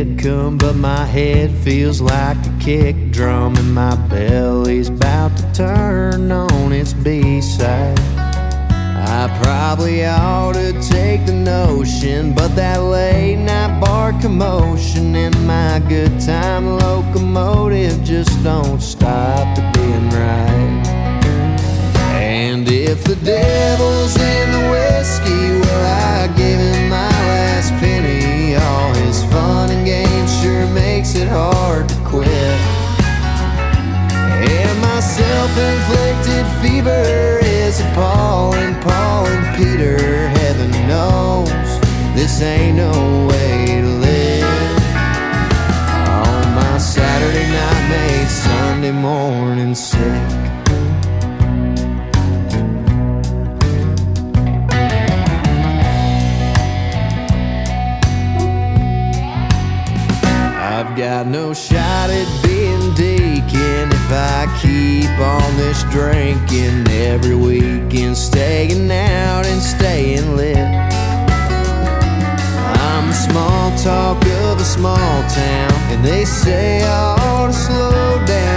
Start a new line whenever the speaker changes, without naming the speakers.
did come, but my head feels like a kick drum, and my belly's about to turn on its B-side. I probably ought to take the notion, but that late night bar commotion and my good time locomotive just don't stop at being right. And if the devil's in the whiskey, well, I give him my last penny. All his fun and games sure makes it hard to quit. And my self-inflicted fever is appalling. Paul and Peter, heaven knows this ain't no way to live. On my Saturday night made Sunday morning sick. I've got no shot at being deacon if I keep on this drinking every weekend, staying out and staying lit. I'm the small talk of a small town, and they say I ought to slow down.